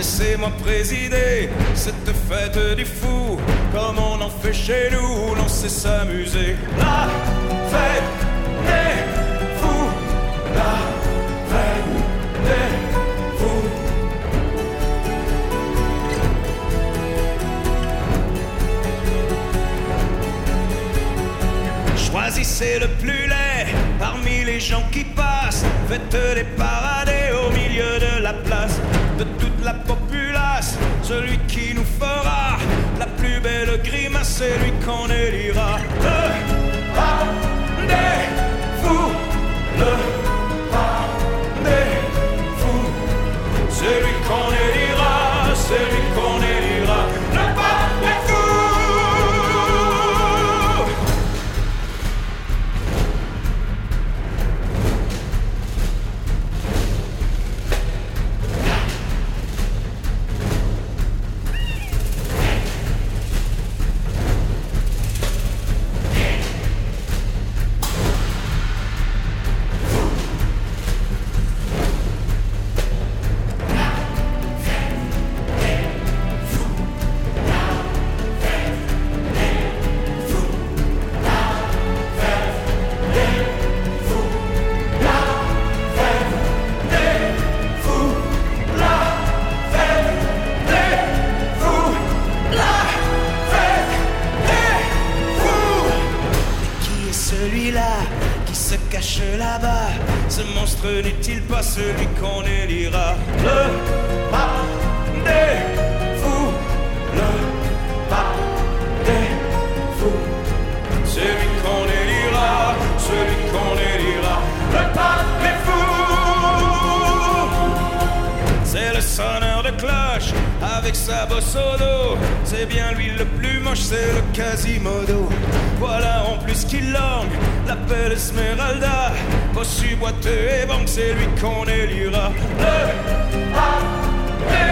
Laissez-moi présider cette fête du fou, comme on en fait chez nous, où l'on sait s'amuser. La fête des fous, la fête des fous. Choisissez le plus laid parmi les gens qui passent, faites-les parader au milieu de la place, de toute la populace. Celui qui nous fera la plus belle grimace, c'est lui qu'on élira. Le pas des fous, le pas des fous, c'est lui qu'on élira, c'est lui qu'on élira. Le pas des fous. Là-bas, ce monstre n'est-il pas celui qu'on élira? Le pas des fous, le pas des fous, celui qu'on élira, celui qu'on élira. Le pas des fous, c'est le sonneur de cloche avec sa bosse au dos. C'est bien lui le plus moche, c'est le Quasimodo. Voilà en plus qu'il langue la belle Esmeralda, bossu boiteux et banque, c'est lui qu'on élira. Le pas des